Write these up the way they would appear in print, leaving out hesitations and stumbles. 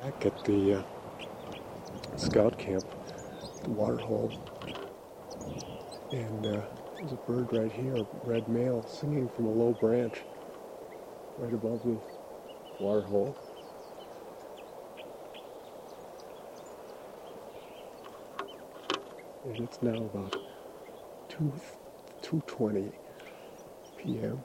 Back at the scout camp, the water hole, and there's a bird right here, a red male, singing from a low branch right above the water hole. And it's now about 2:20 p.m.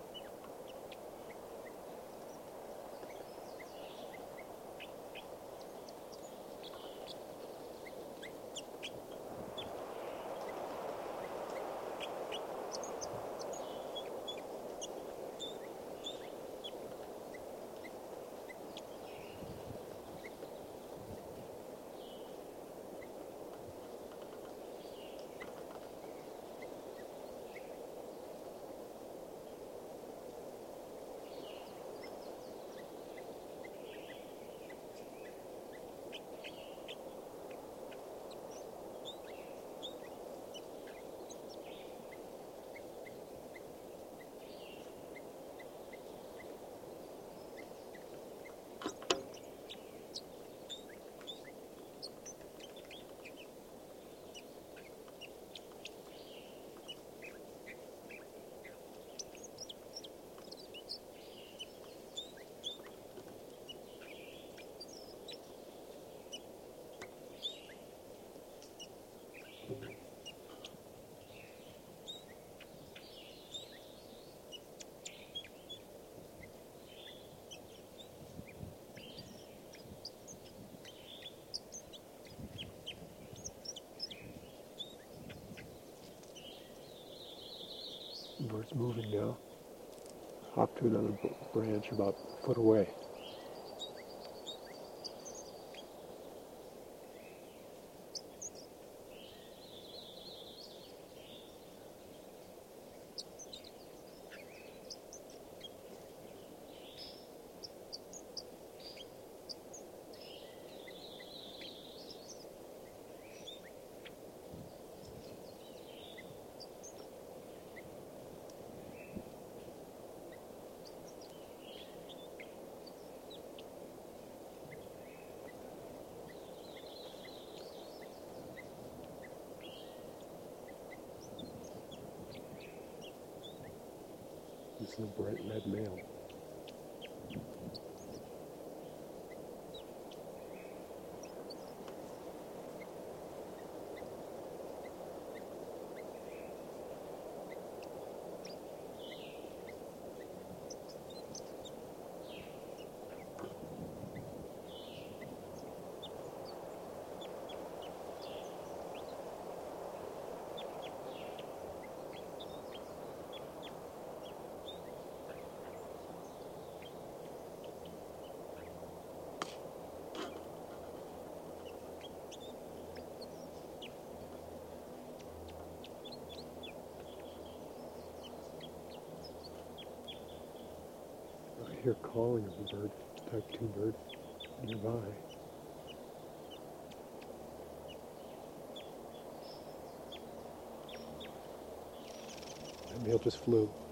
The bird's moving now. Hop to another branch about a foot away. This is a bright red male. I hear calling of a bird, type 2 bird, nearby. That male just flew.